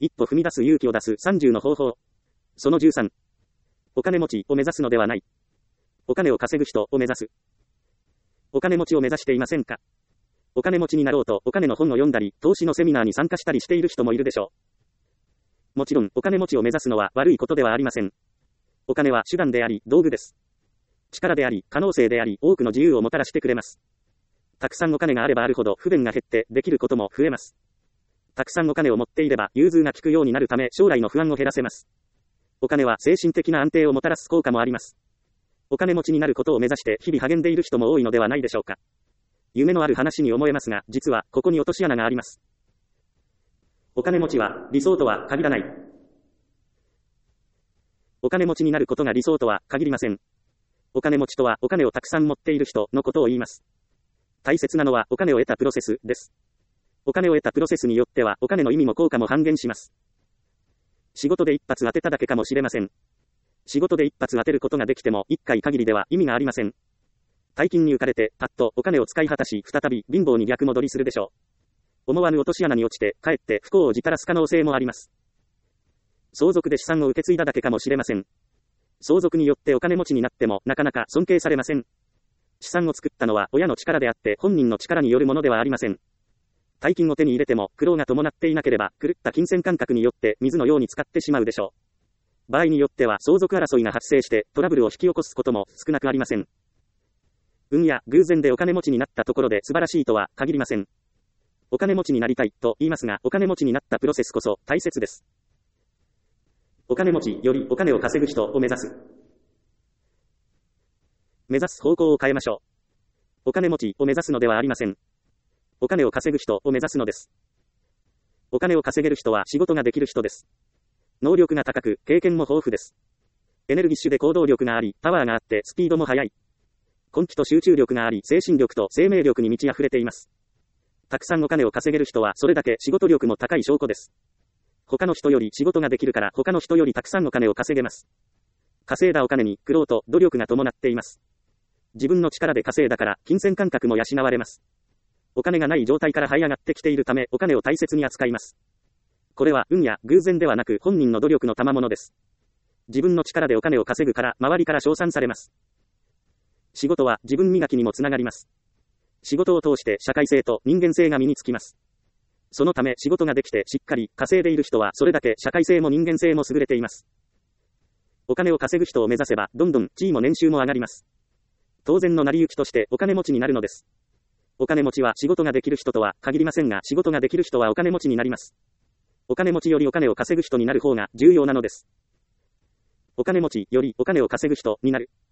一歩踏み出す勇気を出す30の方法。その13。お金持ちを目指すのではない。お金を稼ぐ人を目指す。お金持ちを目指していませんか？お金持ちになろうとお金の本を読んだり、投資のセミナーに参加したりしている人もいるでしょう。もちろん、お金持ちを目指すのは悪いことではありません。お金は手段であり、道具です。力であり、可能性であり、多くの自由をもたらしてくれます。たくさんお金があればあるほど不便が減って、できることも増えます。たくさんお金を持っていれば、融通が利くようになるため、将来の不安を減らせます。お金は精神的な安定をもたらす効果もあります。お金持ちになることを目指して日々励んでいる人も多いのではないでしょうか。夢のある話に思えますが、実はここに落とし穴があります。お金持ちは理想とは限らない。お金持ちになることが理想とは限りません。お金持ちとはお金をたくさん持っている人のことを言います。大切なのはお金を得たプロセスです。お金を得たプロセスによってはお金の意味も効果も半減します。仕事で一発当てただけかもしれません。仕事で一発当てることができても一回限りでは意味がありません。大金に浮かれてパッとお金を使い果たし再び貧乏に逆戻りするでしょう。思わぬ落とし穴に落ちてかえって不幸をじたらす可能性もあります。相続で資産を受け継いだだけかもしれません。相続によってお金持ちになってもなかなか尊敬されません。資産を作ったのは親の力であって本人の力によるものではありません。大金を手に入れても苦労が伴っていなければ狂った金銭感覚によって水のように使ってしまうでしょう。場合によっては相続争いが発生してトラブルを引き起こすことも少なくありません。運や偶然でお金持ちになったところで素晴らしいとは限りません。お金持ちになりたいと言いますが、お金持ちになったプロセスこそ大切です。お金持ちよりお金を稼ぐ人を目指す。目指す方向を変えましょう。お金持ちを目指すのではありません。お金を稼ぐ人を目指すのです。お金を稼げる人は仕事ができる人です。能力が高く、経験も豊富です。エネルギッシュで行動力があり、パワーがあってスピードも速い。根気と集中力があり、精神力と生命力に満ち溢れています。たくさんお金を稼げる人はそれだけ仕事力も高い証拠です。他の人より仕事ができるから他の人よりたくさんお金を稼げます。稼いだお金に苦労と努力が伴っています。自分の力で稼いだから金銭感覚も養われます。お金がない状態から這い上がってきているためお金を大切に扱います。これは運や偶然ではなく本人の努力の賜物です。自分の力でお金を稼ぐから周りから称賛されます。仕事は自分磨きにもつながります。仕事を通して社会性と人間性が身につきます。そのため仕事ができてしっかり稼いでいる人はそれだけ社会性も人間性も優れています。お金を稼ぐ人を目指せばどんどん地位も年収も上がります。当然の成り行きとしてお金持ちになるのです。お金持ちは仕事ができる人とは限りませんが、仕事ができる人はお金持ちになります。お金持ちよりお金を稼ぐ人になる方が重要なのです。お金持ちよりお金を稼ぐ人になる。